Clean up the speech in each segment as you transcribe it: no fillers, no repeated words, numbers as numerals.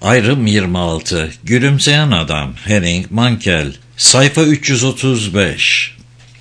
Ayrım 26. Gülümseyen Adam. Henning Mankell. Sayfa 335.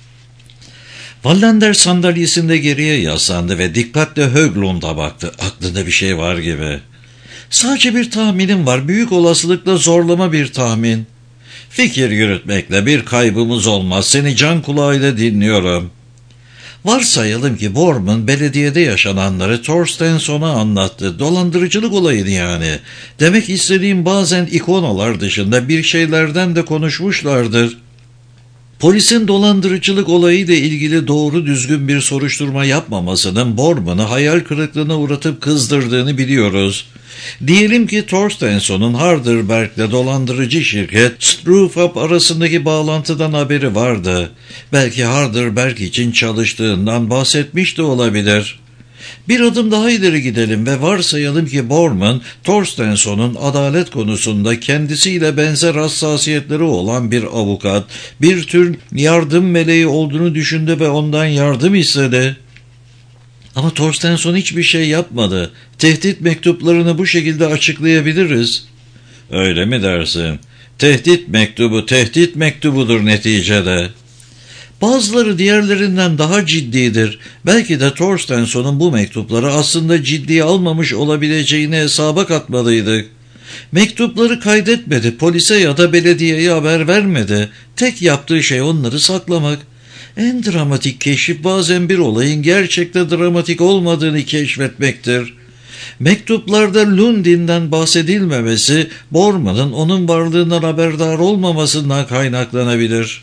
Wallander sandalyesinde geriye yaslandı ve dikkatle Höglund'a baktı. Aklında bir şey var gibi. Sadece bir tahminim var. Büyük olasılıkla zorlama bir tahmin. Fikir yürütmekle bir kaybımız olmaz. Seni can kulağıyla dinliyorum. Varsayalım ki Bormann belediyede yaşananları Torstensson'a anlattı. Dolandırıcılık olayını yani. Demek istediğim bazen ikonalar dışında bir şeylerden de konuşmuşlardır. Polisin dolandırıcılık olayıyla ilgili doğru düzgün bir soruşturma yapmamasının Bormann'ı hayal kırıklığına uğratıp kızdırdığını biliyoruz. Diyelim ki Torstensson'un Harderberg'le dolandırıcı şirket Strufab arasındaki bağlantıdan haberi vardı. Belki Harderberg için çalıştığından bahsetmiş de olabilir. Bir adım daha ileri gidelim ve varsayalım ki Bormann, Torstensson'un adalet konusunda kendisiyle benzer hassasiyetleri olan bir avukat, bir tür yardım meleği olduğunu düşündü ve ondan yardım istedi. Ama Torstensson hiçbir şey yapmadı. Tehdit mektuplarını bu şekilde açıklayabiliriz. Öyle mi dersin? Tehdit mektubu tehdit mektubudur neticede. Bazıları diğerlerinden daha ciddidir. Belki de Torstensson'un bu mektupları aslında ciddiye almamış olabileceğini hesaba katmalıydık. Mektupları kaydetmedi, polise ya da belediyeye haber vermedi. Tek yaptığı şey onları saklamak. En dramatik keşif bazen bir olayın gerçekte dramatik olmadığını keşfetmektir. Mektuplarda Lundin'den bahsedilmemesi, Bormann'ın onun varlığından haberdar olmamasından kaynaklanabilir.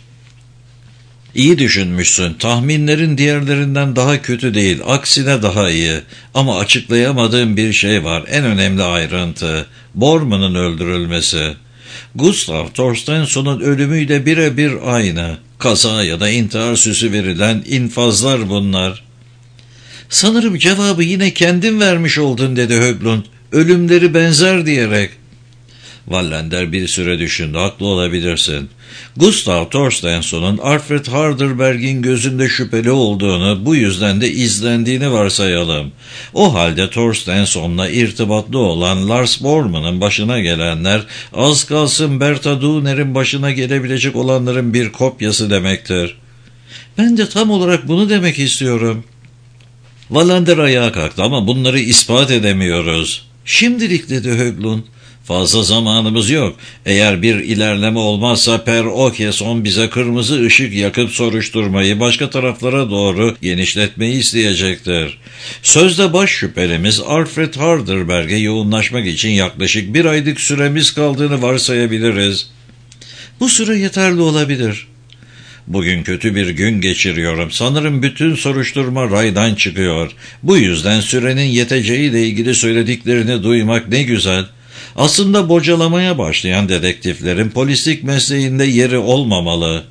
İyi düşünmüşsün. Tahminlerin diğerlerinden daha kötü değil. Aksine daha iyi. Ama açıklayamadığım bir şey var. En önemli ayrıntı. Bormann'ın öldürülmesi. Gustav Torstensson'un ölümüyle birebir aynı. Kaza ya da intihar süsü verilen infazlar bunlar. Sanırım cevabı yine kendin vermiş oldun dedi Höglund. Ölümleri benzer diyerek. Wallander bir süre düşündü. Haklı olabilirsin. Gustav Torstensson'un Alfred Harderberg'in gözünde şüpheli olduğunu, bu yüzden de izlendiğini varsayalım. O halde Torstensson'la irtibatlı olan Lars Bormann'ın başına gelenler, az kalsın Berta Duner'in başına gelebilecek olanların bir kopyası demektir. Ben de tam olarak bunu demek istiyorum. Wallander ayağa kalktı ama bunları ispat edemiyoruz. Şimdilik dedi Höglund. Fazla zamanımız yok. Eğer bir ilerleme olmazsa Per Åkesson bize kırmızı ışık yakıp soruşturmayı başka taraflara doğru genişletmeyi isteyecektir. Sözde baş şüphelimiz Alfred Harderberg'e yoğunlaşmak için yaklaşık 1 aylık süremiz kaldığını varsayabiliriz. Bu süre yeterli olabilir. Bugün kötü bir gün geçiriyorum. Sanırım bütün soruşturma raydan çıkıyor. Bu yüzden sürenin yeteceğiyle ilgili söylediklerini duymak ne güzel. Aslında bocalamaya başlayan dedektiflerin polislik mesleğinde yeri olmamalı.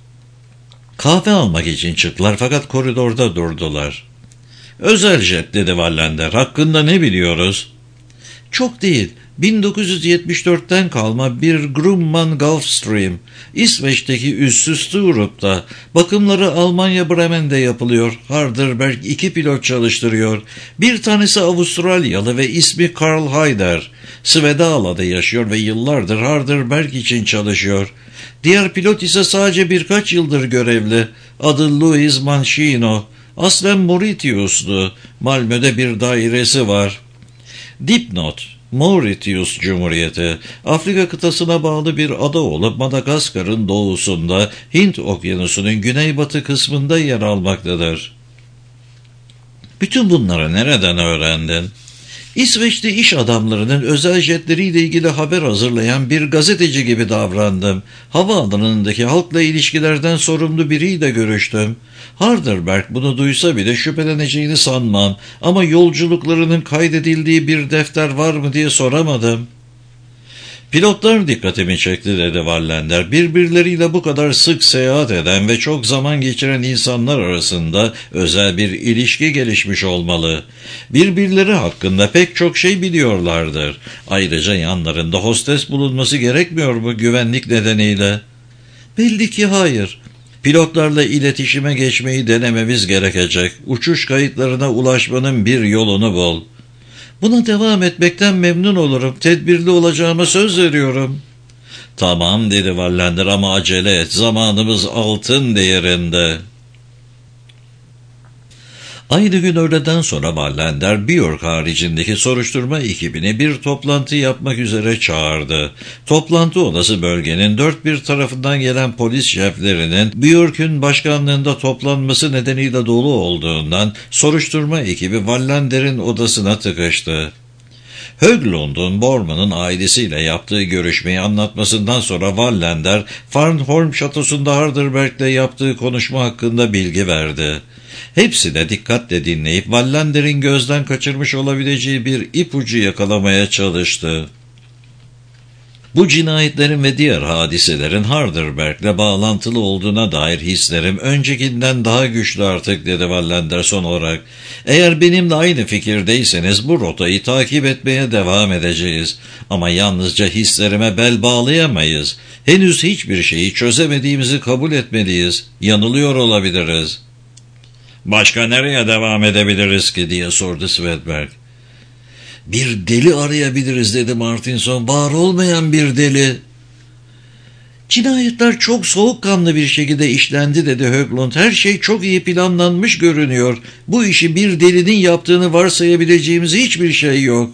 Kahve almak için çıktılar fakat koridorda durdular. Özel jet dedi Wallander. Hakkında ne biliyoruz? Çok değil. 1974'ten kalma bir Grumman Gulfstream. İsveç'teki üssü Sturup'ta. Bakımları Almanya Bremen'de yapılıyor. Harderberg 2 pilot çalıştırıyor. Bir tanesi Avustralyalı ve ismi Karl Haider. Svedala'da yaşıyor ve yıllardır Harderberg için çalışıyor. Diğer pilot ise sadece birkaç yıldır görevli. Adı Louis Mancino. Aslen Mauritius'lu. Malmö'de bir dairesi var. Dipnot. Mauritius Cumhuriyeti, Afrika kıtasına bağlı bir ada olup Madagaskar'ın doğusunda, Hint Okyanusu'nun güneybatı kısmında yer almaktadır. Bütün bunları nereden öğrendin? İsveçli iş adamlarının özel jetleriyle ilgili haber hazırlayan bir gazeteci gibi davrandım. Havaalanındaki halkla ilişkilerden sorumlu biriyle görüştüm. Harderberg bunu duysa bile şüpheleneceğini sanmam ama yolculuklarının kaydedildiği bir defter var mı diye soramadım. Pilotlar dikkatimi çekti dedi Wallander. Birbirleriyle bu kadar sık seyahat eden ve çok zaman geçiren insanlar arasında özel bir ilişki gelişmiş olmalı. Birbirleri hakkında pek çok şey biliyorlardır. Ayrıca yanlarında hostes bulunması gerekmiyor mu güvenlik nedeniyle? Belli ki hayır. Pilotlarla iletişime geçmeyi denememiz gerekecek. Uçuş kayıtlarına ulaşmanın bir yolunu bul. Buna devam etmekten memnun olurum. Tedbirli olacağıma söz veriyorum. Tamam dedi Wallander ama acele et. Zamanımız altın değerinde. Aynı gün öğleden sonra Wallander, Björk haricindeki soruşturma ekibini bir toplantı yapmak üzere çağırdı. Toplantı odası bölgenin dört bir tarafından gelen polis şeflerinin Björk'ün başkanlığında toplanması nedeniyle dolu olduğundan soruşturma ekibi Wallander'in odasına tıkıştı. Höglund'un Bormann'ın ailesiyle yaptığı görüşmeyi anlatmasından sonra Wallander, Farnholm şatosunda Harderberg'le yaptığı konuşma hakkında bilgi verdi. Hepsi de dikkatle dinleyip Wallander'in gözden kaçırmış olabileceği bir ipucu yakalamaya çalıştı. Bu cinayetlerin ve diğer hadiselerin Harderberg'le bağlantılı olduğuna dair hislerim öncekinden daha güçlü artık dedi Wallander son olarak. Eğer benimle aynı fikirdeyseniz bu rotayı takip etmeye devam edeceğiz. Ama yalnızca hislerime bel bağlayamayız. Henüz hiçbir şeyi çözemediğimizi kabul etmeliyiz. Yanılıyor olabiliriz. Başka nereye devam edebiliriz ki diye sordu Swedberg. Bir deli arayabiliriz dedi Martinson. Var olmayan bir deli. Cinayetler çok soğukkanlı bir şekilde işlendi dedi Höglund. Her şey çok iyi planlanmış görünüyor. Bu işi bir delinin yaptığını varsayabileceğimiz hiçbir şey yok.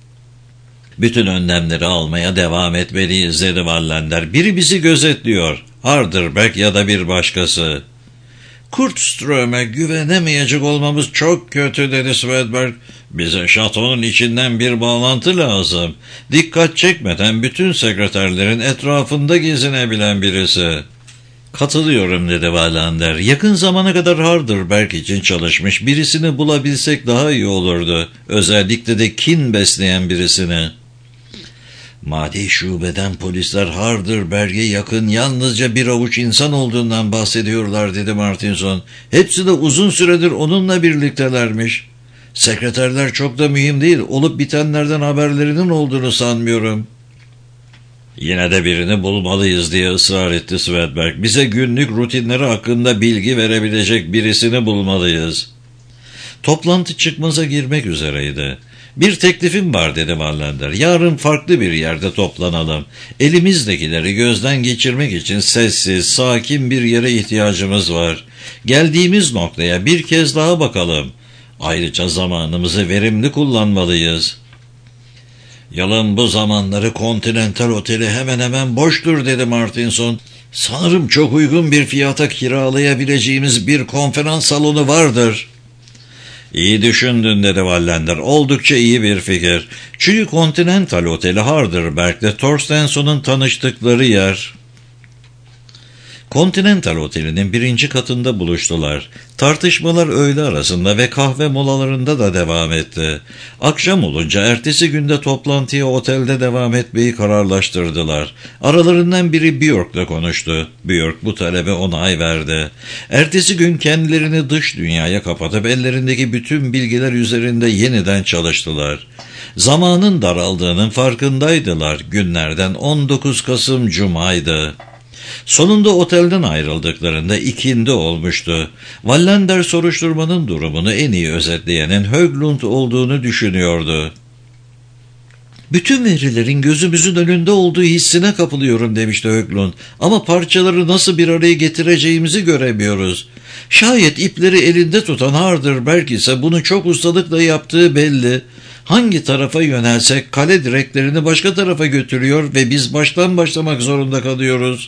Bütün önlemleri almaya devam etmeliyiz dedi Wallander. Biri bizi gözetliyor. Harderberg ya da bir başkası. Kurtström'e güvenemeyecek olmamız çok kötü dedi Swedberg. Bize şatonun içinden bir bağlantı lazım. Dikkat çekmeden bütün sekreterlerin etrafında gezinebilen birisi. Katılıyorum dedi Wallander. Yakın zamana kadar Harderberg için çalışmış birisini bulabilsek daha iyi olurdu. Özellikle de kin besleyen birisini. Madi şubeden polisler Harderberg'e yakın yalnızca bir avuç insan olduğundan bahsediyorlar dedi Martinson. Hepsi de uzun süredir onunla birliktelermiş. Sekreterler çok da mühim değil. Olup bitenlerden haberlerinin olduğunu sanmıyorum. Yine de birini bulmalıyız diye ısrar etti Swedberg. Bize günlük rutinleri hakkında bilgi verebilecek birisini bulmalıyız. Toplantı çıkmaza girmek üzereydi. Bir teklifim var dedi Wallander. Yarın farklı bir yerde toplanalım. Elimizdekileri gözden geçirmek için sessiz, sakin bir yere ihtiyacımız var. Geldiğimiz noktaya bir kez daha bakalım. Ayrıca zamanımızı verimli kullanmalıyız. Yılın bu zamanları Continental Oteli hemen hemen boştur dedi Martinson. Sanırım çok uygun bir fiyata kiralayabileceğimiz bir konferans salonu vardır. İyi düşündün dedi Wallander. Oldukça iyi bir fikir. Çünkü Continental Oteli Harderberg'le Torstenson'un tanıştıkları yer. Continental Oteli'nin 1. katında buluştular. Tartışmalar öğle arasında ve kahve molalarında da devam etti. Akşam olunca ertesi günde toplantıya otelde devam etmeyi kararlaştırdılar. Aralarından biri Björk'le konuştu. Björk bu talebe onay verdi. Ertesi gün kendilerini dış dünyaya kapatıp ellerindeki bütün bilgiler üzerinde yeniden çalıştılar. Zamanın daraldığının farkındaydılar. Günlerden 19 Kasım Cuma'ydı. Sonunda otelden ayrıldıklarında ikindi olmuştu. Wallander soruşturmanın durumunu en iyi özetleyenin Höglund olduğunu düşünüyordu. Bütün verilerin gözümüzün önünde olduğu hissine kapılıyorum demişti Höglund. Ama parçaları nasıl bir araya getireceğimizi göremiyoruz. Şayet ipleri elinde tutan Harderberg ise bunu çok ustalıkla yaptığı belli. Hangi tarafa yönelsek kale direklerini başka tarafa götürüyor ve biz baştan başlamak zorunda kalıyoruz.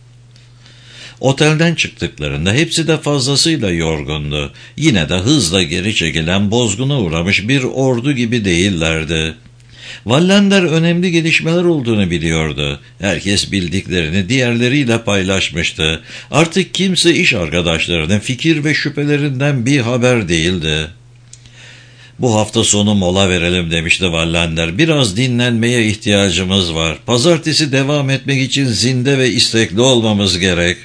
Otelden çıktıklarında hepsi de fazlasıyla yorgundu. Yine de hızla geri çekilen bozguna uğramış bir ordu gibi değillerdi. Wallander önemli gelişmeler olduğunu biliyordu. Herkes bildiklerini diğerleriyle paylaşmıştı. Artık kimse iş arkadaşlarının fikir ve şüphelerinden bir haber değildi. Bu hafta sonu mola verelim demişti Wallander. Biraz dinlenmeye ihtiyacımız var. Pazartesi devam etmek için zinde ve istekli olmamız gerek.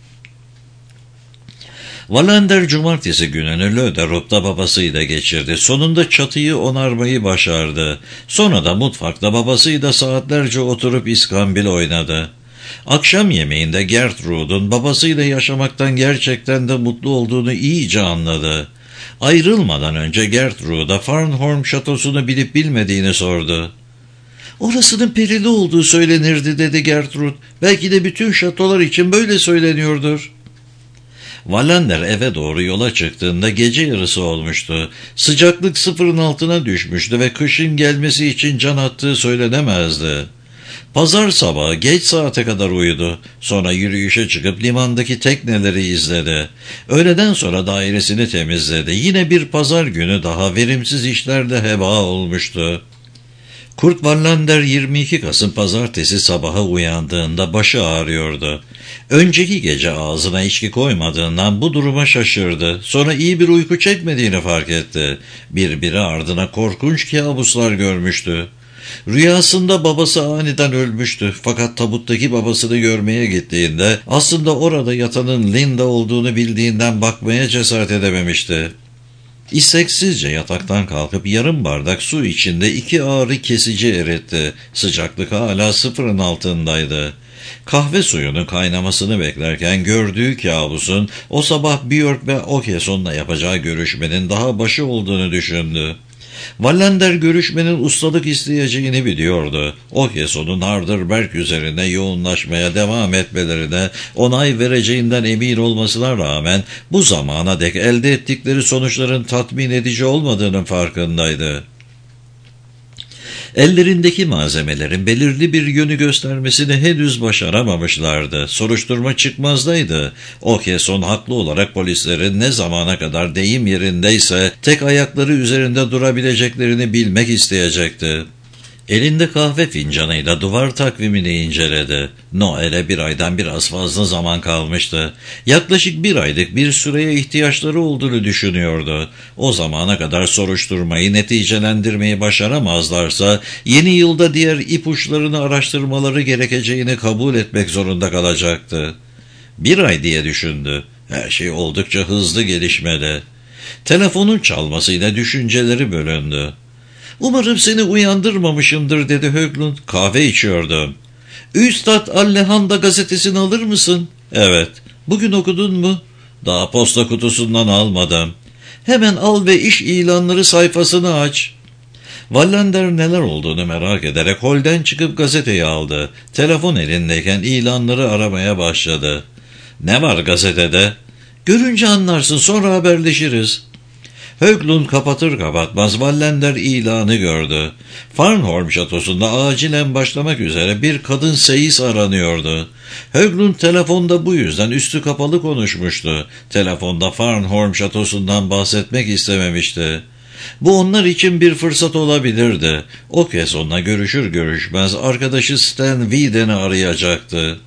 Wallander cumartesi gününü Löderup'ta babasıyla geçirdi. Sonunda çatıyı onarmayı başardı. Sonra da mutfakta babasıyla saatlerce oturup iskambil oynadı. Akşam yemeğinde Gertrud'un babasıyla yaşamaktan gerçekten de mutlu olduğunu iyice anladı. Ayrılmadan önce Gertrude'a Farnholm şatosunu bilip bilmediğini sordu. Orasının perili olduğu söylenirdi dedi Gertrude. Belki de bütün şatolar için böyle söyleniyordur. Wallander eve doğru yola çıktığında gece yarısı olmuştu. Sıcaklık sıfırın altına düşmüştü ve kışın gelmesi için can attığı söylenemezdi. Pazar sabahı geç saate kadar uyudu. Sonra yürüyüşe çıkıp limandaki tekneleri izledi. Öğleden sonra dairesini temizledi. Yine bir pazar günü daha verimsiz işlerde heba olmuştu. Kurt Wallander 22 Kasım pazartesi sabaha uyandığında başı ağrıyordu. Önceki gece ağzına içki koymadığından bu duruma şaşırdı. Sonra iyi bir uyku çekmediğini fark etti. Birbiri ardına korkunç kabuslar görmüştü. Rüyasında babası aniden ölmüştü. Fakat tabuttaki babasını görmeye gittiğinde aslında orada yatanın Linda olduğunu bildiğinden bakmaya cesaret edememişti. İsteksizce yataktan kalkıp yarım bardak su içinde 2 ağrı kesici eritti. Sıcaklık hala sıfırın altındaydı. Kahve suyunun kaynamasını beklerken gördüğü kabusun o sabah Björk ve Åkesson'la yapacağı görüşmenin daha başı olduğunu düşündü. Wallander görüşmenin ustalık isteyeceğini biliyordu. Åkesson'un Harderberg üzerine yoğunlaşmaya devam etmelerine onay vereceğinden emin olmasına rağmen bu zamana dek elde ettikleri sonuçların tatmin edici olmadığının farkındaydı. Ellerindeki malzemelerin belirli bir yönü göstermesini henüz başaramamışlardı. Soruşturma çıkmazdaydı. Åkesson haklı olarak polislerin ne zamana kadar deyim yerindeyse tek ayakları üzerinde durabileceklerini bilmek isteyecekti. Elinde kahve fincanıyla duvar takvimini inceledi. Noel'e 1 aydan biraz fazla zaman kalmıştı. Yaklaşık 1 aylık bir süreye ihtiyaçları olduğunu düşünüyordu. O zamana kadar soruşturmayı neticelendirmeyi başaramazlarsa yeni yılda diğer ipuçlarını araştırmaları gerekeceğini kabul etmek zorunda kalacaktı. 1 ay diye düşündü. Her şey oldukça hızlı gelişmedi. Telefonun çalmasıyla düşünceleri bölündü. "Umarım seni uyandırmamışımdır," dedi Höglund. "Kahve içiyordum." "Üstad Allehanda gazetesini alır mısın?" "Evet." "Bugün okudun mu?" "Daha posta kutusundan almadım." "Hemen al ve iş ilanları sayfasını aç." Wallander neler olduğunu merak ederek holden çıkıp gazeteyi aldı. Telefon elindeyken ilanları aramaya başladı. "Ne var gazetede?" "Görünce anlarsın, sonra haberleşiriz." Höglund kapatır kapatmaz Wallander ilanı gördü. Farnholm şatosunda acilen başlamak üzere bir kadın seyis aranıyordu. Höglund telefonda bu yüzden üstü kapalı konuşmuştu. Telefonda Farnholm şatosundan bahsetmek istememişti. Bu onlar için bir fırsat olabilirdi. Åkesson'la görüşür görüşmez arkadaşı Stan Wieden'i arayacaktı.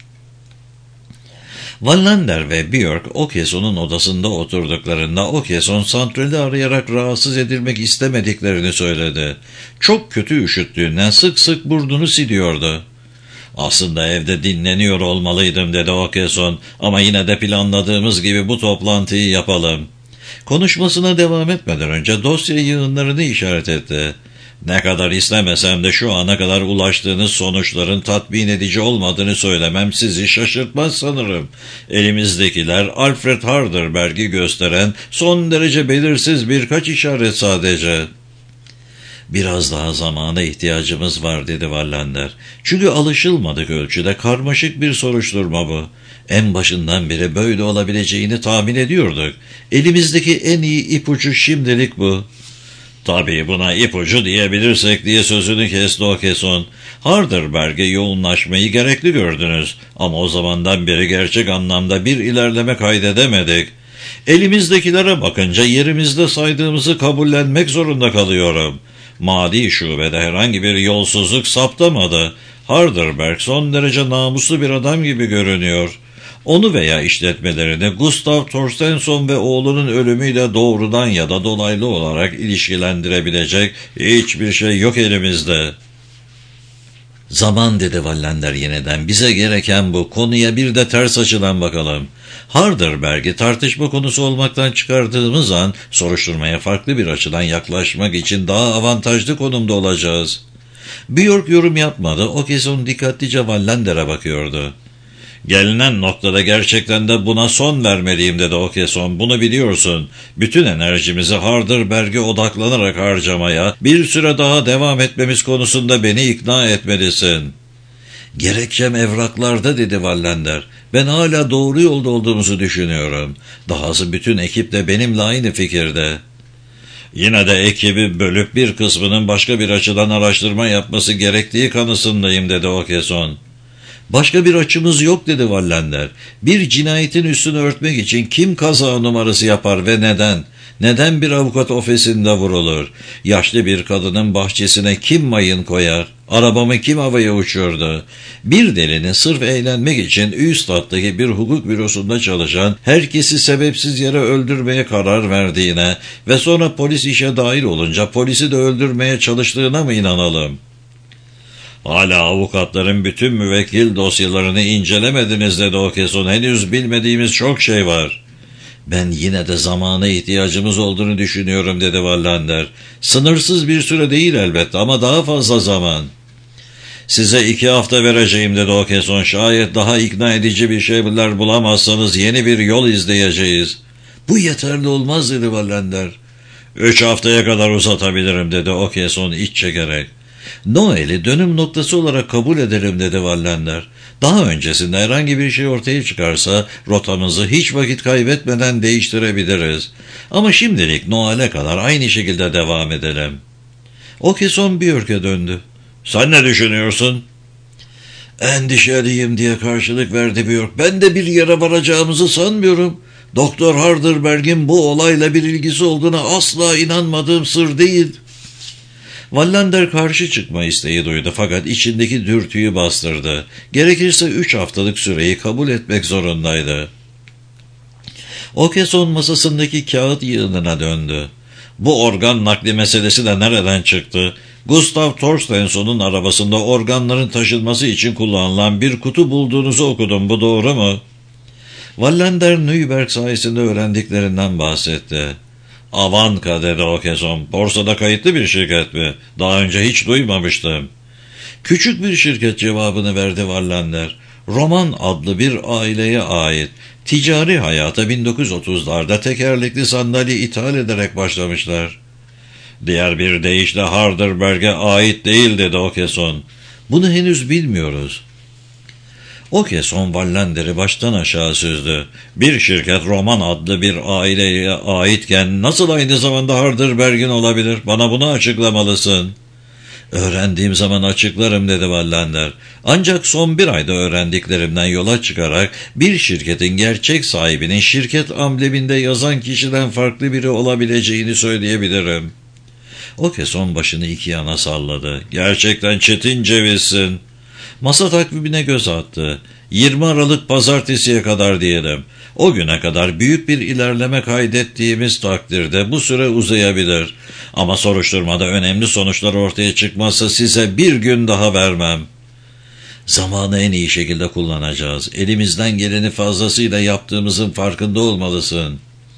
Wallander ve Björk Åkesson'un odasında oturduklarında Åkesson santrali arayarak rahatsız edilmek istemediklerini söyledi. Çok kötü üşüttüğünden sık sık burnunu siliyordu. "Aslında evde dinleniyor olmalıydım," dedi Åkesson, "ama yine de planladığımız gibi bu toplantıyı yapalım." Konuşmasına devam etmeden önce dosya yığınlarını işaret etti. "Ne kadar istemesem de şu ana kadar ulaştığınız sonuçların tatmin edici olmadığını söylemem sizi şaşırtmaz sanırım. Elimizdekiler Alfred Harderberg'i gösteren son derece belirsiz birkaç işaret sadece." "Biraz daha zamana ihtiyacımız var," dedi Wallander. "Çünkü alışılmadık ölçüde karmaşık bir soruşturma bu. En başından beri böyle olabileceğini tahmin ediyorduk. Elimizdeki en iyi ipucu şimdilik bu." "Tabii buna ipucu diyebilirsek," diye sözünü kesti Åkesson. "Harderberg'e yoğunlaşmayı gerekli gördünüz ama o zamandan beri gerçek anlamda bir ilerleme kaydedemedik. Elimizdekilere bakınca yerimizde saydığımızı kabullenmek zorunda kalıyorum. Mali şubede herhangi bir yolsuzluk saptamadı. Harderberg son derece namuslu bir adam gibi görünüyor. Onu veya işletmelerini Gustav Torstensson ve oğlunun ölümüyle doğrudan ya da dolaylı olarak ilişkilendirebilecek hiçbir şey yok elimizde." "Zaman," dedi Wallander yeniden. "Bize gereken bu. Konuya bir de ters açıdan bakalım. Harderberg'i tartışma konusu olmaktan çıkardığımız an soruşturmaya farklı bir açıdan yaklaşmak için daha avantajlı konumda olacağız." Björk yorum yapmadı. Åkesson dikkatlice Wallander'a bakıyordu. Gelinen noktada gerçekten de buna son vermeliyim dedi Okeson. Bunu biliyorsun. Bütün enerjimizi Harderberg'e odaklanarak harcamaya, bir süre daha devam etmemiz konusunda beni ikna etmelisin. Gerekçem evraklarda dedi Wallander. Ben hala doğru yolda olduğumuzu düşünüyorum. Dahası bütün ekip de benimle aynı fikirde. Yine de ekibi bölüp bir kısmının başka bir açıdan araştırma yapması gerektiği kanısındayım dedi Okeson. Başka bir açımız yok dedi Wallander. Bir cinayetin üstünü örtmek için kim kaza numarası yapar ve neden? Neden bir avukat ofisinde vurulur? Yaşlı bir kadının bahçesine kim mayın koyar? Arabamı kim havaya uçurdu? Bir delinin sırf eğlenmek için Üstad'daki bir hukuk bürosunda çalışan herkesi sebepsiz yere öldürmeye karar verdiğine ve sonra polis işe dahil olunca polisi de öldürmeye çalıştığına mı inanalım? Hala avukatların bütün müvekkil dosyalarını incelemediniz dedi Okeson. Henüz bilmediğimiz çok şey var. Ben yine de zamana ihtiyacımız olduğunu düşünüyorum dedi Wallander. Sınırsız bir süre değil elbette ama daha fazla zaman. Size 2 hafta vereceğim dedi Okeson. Şayet daha ikna edici bir şeyler bulamazsanız yeni bir yol izleyeceğiz. Bu yeterli olmaz dedi Wallander. 3 haftaya kadar uzatabilirim dedi Okeson iç çekerek. Noel'i dönüm noktası olarak kabul ederim dedi Wallander. Daha öncesinde herhangi bir şey ortaya çıkarsa rotamızı hiç vakit kaybetmeden değiştirebiliriz. Ama şimdilik Noel'e kadar aynı şekilde devam edelim. Okeson Björk'e döndü. Sen ne düşünüyorsun? Endişeliyim diye karşılık verdi Björk. Ben de bir yere varacağımızı sanmıyorum. Doktor Harderberg'in bu olayla bir ilgisi olduğuna asla inanmadığım sır değil. Wallander karşı çıkma isteği duydu fakat içindeki dürtüyü bastırdı. Gerekirse 3 haftalık süreyi kabul etmek zorundaydı. Okeson masasındaki kağıt yığınına döndü. Bu organ nakli meselesi de nereden çıktı? Gustav Torstensson'un arabasında organların taşınması için kullanılan bir kutu bulduğunuzu okudum. Bu doğru mu? Wallander Nürnberg sayesinde öğrendiklerinden bahsetti. Avanka dedi Okeson. Borsada kayıtlı bir şirket mi? Daha önce hiç duymamıştım. Küçük bir şirket cevabını verdi Wallander. Roman adlı bir aileye ait. Ticari hayata 1930'larda tekerlekli sandalye ithal ederek başlamışlar. Diğer bir deyişle Harderberg'e ait değil dedi Okeson. Bunu henüz bilmiyoruz. Okeson Wallander'i baştan aşağı süzdü. Bir şirket Roman adlı bir aileye aitken nasıl aynı zamanda Harderberg'in olabilir? Bana bunu açıklamalısın. Öğrendiğim zaman açıklarım dedi Wallander. Ancak son 1 ayda öğrendiklerimden yola çıkarak bir şirketin gerçek sahibinin şirket ambleminde yazan kişiden farklı biri olabileceğini söyleyebilirim. Okeson başını 2 yana salladı. Gerçekten çetin cevizsin. Masa takvimine göz attı. 20 Aralık pazartesiye kadar diyelim. O güne kadar büyük bir ilerleme kaydettiğimiz takdirde bu süre uzayabilir. Ama soruşturmada önemli sonuçlar ortaya çıkmazsa size 1 gün daha vermem. Zamanı en iyi şekilde kullanacağız. Elimizden geleni fazlasıyla yaptığımızın farkında olmalısın.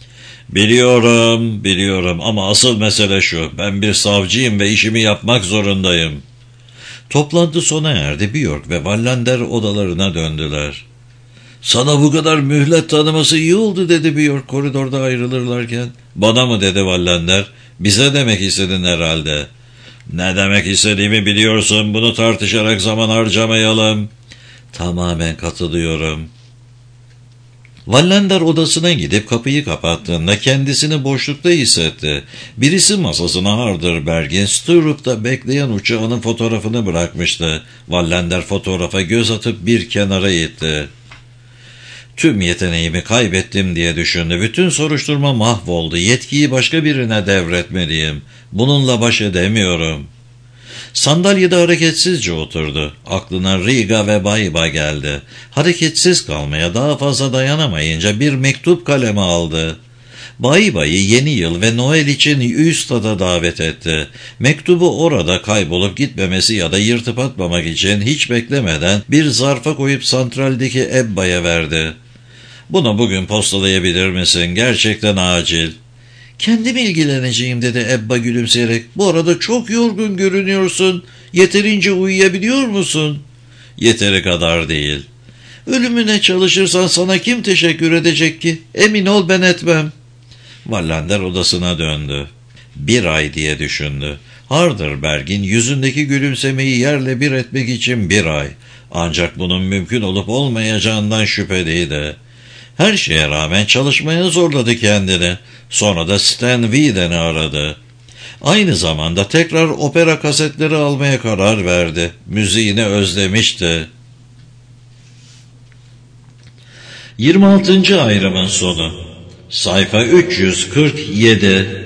Biliyorum ama asıl mesele şu. Ben bir savcıyım ve işimi yapmak zorundayım. Toplantı sona erdi. Björk ve Wallander odalarına döndüler. Sana bu kadar mühlet tanıması iyi oldu dedi Björk koridorda ayrılırlarken. Bana mı dedi Wallander. Bize demek istedin herhalde. Ne demek istediğimi biliyorsun. Bunu tartışarak zaman harcamayalım. Tamamen katılıyorum. Wallander odasına gidip kapıyı kapattığında kendisini boşlukta hissetti. Birisi masasına Harderberg'in Sturup'ta bekleyen uçağının fotoğrafını bırakmıştı. Wallander fotoğrafa göz atıp bir kenara itti. Tüm yeteneğimi kaybettim diye düşündü. Bütün soruşturma mahvoldu. Yetkiyi başka birine devretmeliyim. Bununla baş edemiyorum. Sandalyede hareketsizce oturdu. Aklına Riga ve Bayba geldi. Hareketsiz kalmaya daha fazla dayanamayınca bir mektup kaleme aldı. Bayba'yı yeni yıl ve Noel için Üstad'a davet etti. Mektubu orada kaybolup gitmemesi ya da yırtıp atmamak için hiç beklemeden bir zarfa koyup santraldeki Ebba'ya verdi. Bunu bugün postalayabilir misin? Gerçekten acil. Kendim ilgileneceğim dedi Ebba gülümseyerek. Bu arada çok yorgun görünüyorsun. Yeterince uyuyabiliyor musun? Yeteri kadar değil. Ölümüne çalışırsan sana kim teşekkür edecek ki? Emin ol ben etmem. Wallander odasına döndü. 1 ay diye düşündü. Harderberg'in yüzündeki gülümsemeyi yerle bir etmek için 1 ay. Ancak bunun mümkün olup olmayacağından şüpheliydi. Her şeye rağmen çalışmaya zorladı kendini. Sonra da Stan Wieden'i aradı. Aynı zamanda tekrar opera kasetleri almaya karar verdi. Müziğini özlemişti. 26. ayrımın sonu. Sayfa 347.